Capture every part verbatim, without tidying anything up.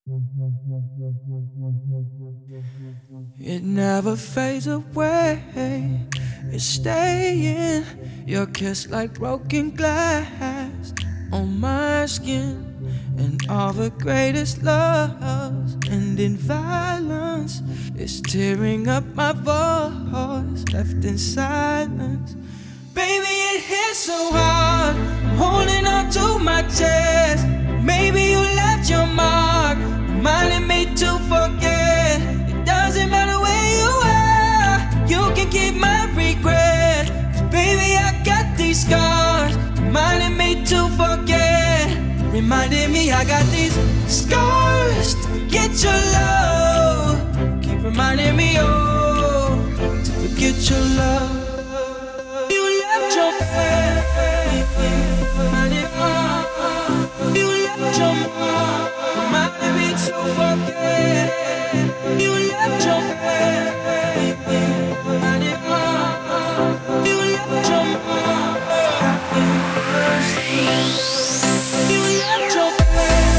It never fades away, it's staying. Your kiss like broken glass on my skin. And all the greatest loves end in violence. It's tearing up my voice, left in silence. Baby, it hits so hard, I'm holding on to my chest. Maybe you left your mark, reminding me to forget. It doesn't matter where you are, you can keep my regret. 'Cause baby, I got these scars, reminding me to forget. Reminding me I got these scars to forget your love. Keep reminding me, oh, to forget your love. You left your man, reminding me. You left your man, reminding me to forget. You left your man, reminding me. You left your man. You left your man,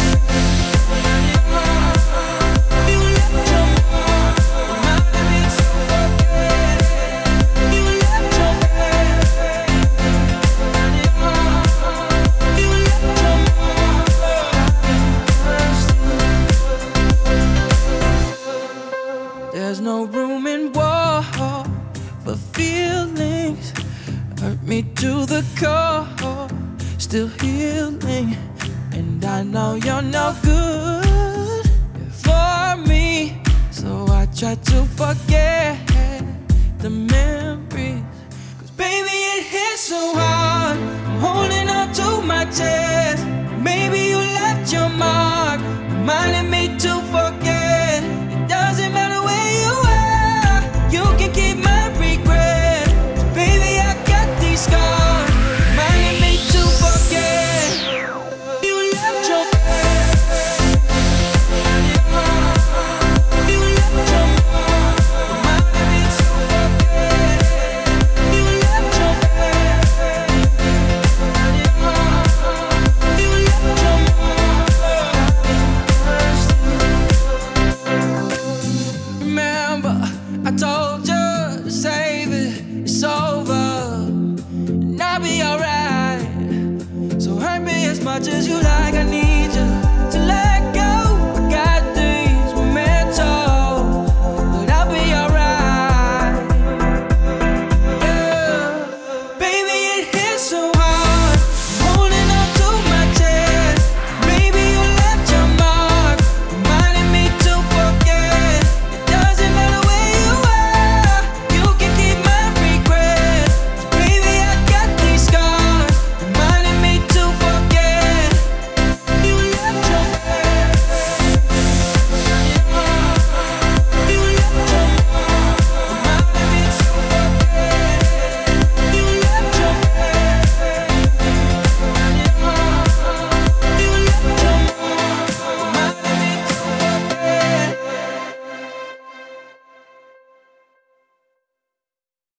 you left your man, reminding me to forget. You left your man, you left your man. There's no room in war for feelings. Hurt me to the core, still healing. And I know you're no good for me, so I try to forget the memories. 'Cause baby, it hits so hard, I'm holding on to my chest. Maybe you left your mark,